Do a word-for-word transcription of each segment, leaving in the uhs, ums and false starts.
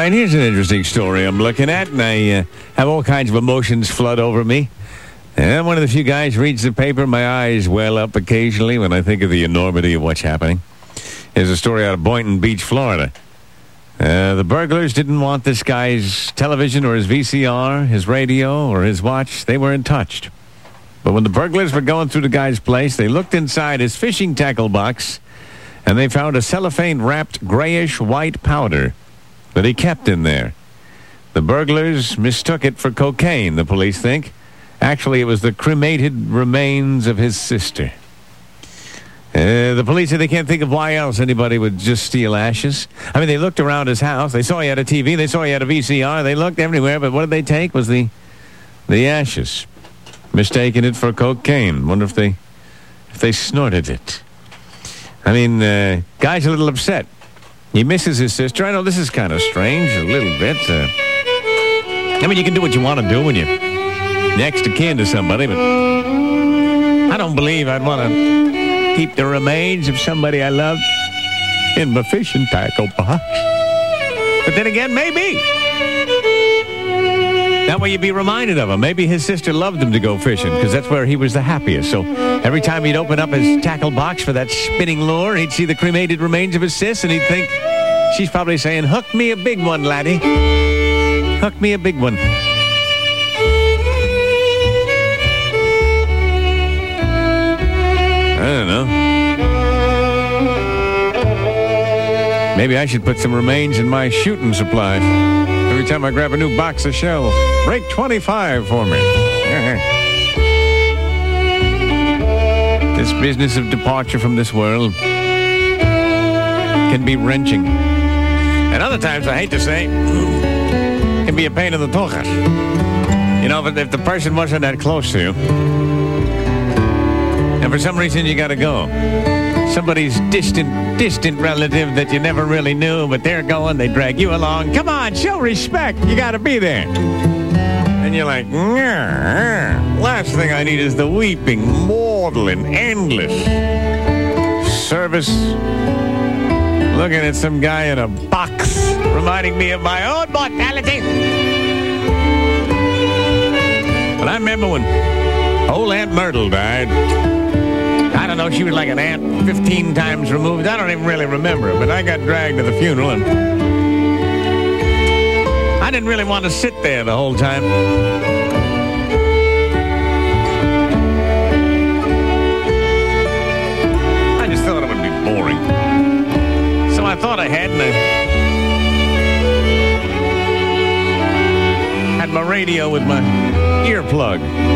right, here's an interesting story I'm looking at, and I uh, have all kinds of emotions flood over me. And I'm one of the few guys who reads the paper. My eyes well up occasionally when I think of the enormity of what's happening. Here's a story out of Boynton Beach, Florida. Uh, the burglars didn't want this guy's television or his V C R, his radio, or his watch. They weren't touched. But when the burglars were going through the guy's place, they looked inside his fishing tackle box, and they found a cellophane-wrapped grayish-white powder that he kept in there. The burglars mistook it for cocaine, the police think. Actually, it was the cremated remains of his sister. Uh, the police say they can't think of why else anybody would just steal ashes. I mean, they looked around his house. They saw he had a T V. They saw he had a V C R. They looked everywhere, but what did they take was the the ashes. Mistaking it for cocaine. Wonder if they if they snorted it. I mean, uh, guy's a little upset. He misses his sister. I know this is kind of strange, a little bit. Uh, I mean, you can do what you want to do when you're next of kin to somebody, but I don't believe I'd want to keep the remains of somebody I love in my fishing tackle box. But then again, maybe. That way you'd be reminded of him. Maybe his sister loved him to go fishing because that's where he was the happiest. So every time he'd open up his tackle box for that spinning lure, he'd see the cremated remains of his sis, and he'd think, she's probably saying, hook me a big one, laddie. Hook me a big one. I don't know. Maybe I should put some remains in my shooting supplies. Every time I grab a new box of shells, break twenty-five for me. This business of departure from this world can be wrenching. And other times, I hate to say, can be a pain in the tojas. You know, but if the person wasn't that close to you, and for some reason you got to go. Somebody's distant, distant relative that you never really knew, but they're going, they drag you along. Come on, show respect. You got to be there. And you're like, last thing I need is the weeping, maudlin, endless service. Looking at some guy in a box, reminding me of my own mortality. But I remember when old Aunt Myrtle died. I don't know, she was like an aunt fifteen times removed. I don't even really remember, but I got dragged to the funeral, and I didn't really want to sit there the whole time. I just thought it would be boring. So I thought ahead, and I had my radio with my earplug.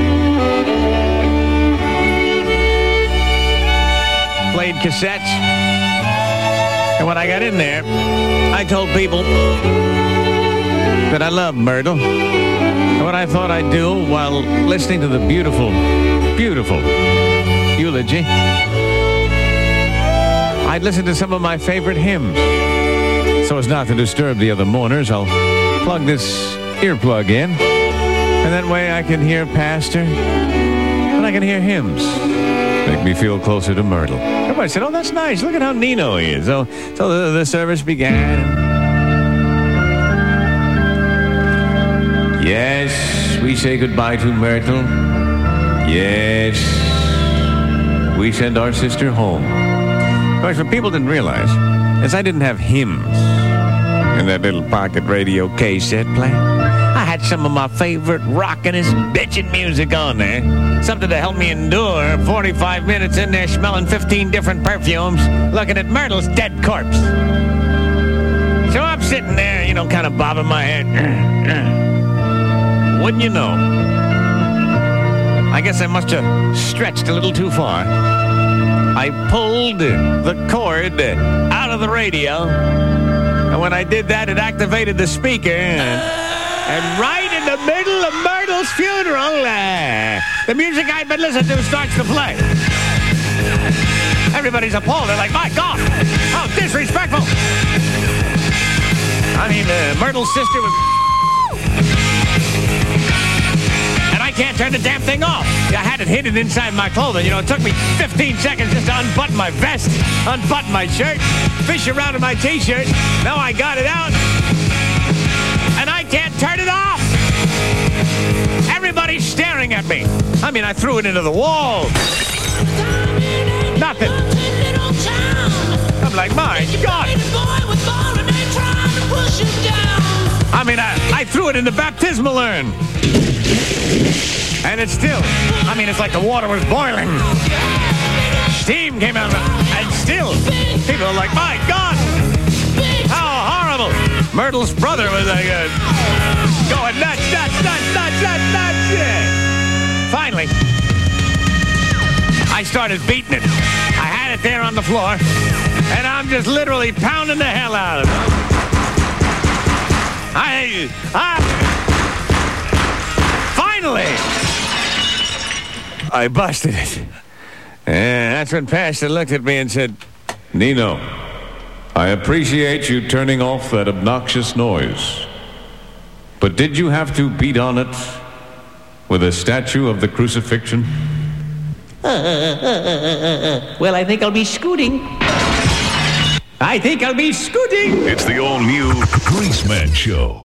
Played cassettes, and when I got in there, I told people that I love Myrtle, and what I thought I'd do while listening to the beautiful, beautiful eulogy, I'd listen to some of my favorite hymns. So as not to disturb the other mourners, I'll plug this earplug in, and that way I can hear Pastor, and I can hear hymns. Make me feel closer to Myrtle. Everybody said, oh, that's nice. Look at how Nino he is. So, so the, the service began. Yes, we say goodbye to Myrtle. Yes, we send our sister home. Of course, what people didn't realize is I didn't have hymns in that little pocket radio cassette player. I had some of my favorite rockin'est, bitchin' music on there. Something to help me endure forty-five minutes in there smelling fifteen different perfumes, looking at Myrtle's dead corpse. So I'm sitting there, you know, kind of bobbing my head. Wouldn't you know? I guess I must have stretched a little too far. I pulled the cord out of the radio, and when I did that, it activated the speaker. And, And right in the middle of Myrtle's funeral, uh, the music I'd been listening to starts to play. Everybody's appalled. They're like, my God, how disrespectful. I mean, uh, Myrtle's sister was... And I can't turn the damn thing off. I had it hidden inside my clothing. You know, it took me fifteen seconds just to unbutton my vest, unbutton my shirt, fish around in my T-shirt. Now I got it out. can't turn it off. Everybody's staring at me. I mean, I threw it into the wall. Nothing. I'm like, my God. I mean, I, I threw it in the baptismal urn. And it's still, I mean, it's like the water was boiling. Steam came out of it. And still, people are like, my God. How horrible. Myrtle's brother was like, uh, going nuts, nuts, nuts, nuts, nuts, nuts. Yeah. Finally, I started beating it. I had it there on the floor, and I'm just literally pounding the hell out of it. I, I, finally, I busted it. And that's when Pastor looked at me and said, Nino, I appreciate you turning off that obnoxious noise. But did you have to beat on it with a statue of the crucifixion? Uh, uh, uh, uh, well, I think I'll be scooting. I think I'll be scooting. It's the all-new Greaseman Show.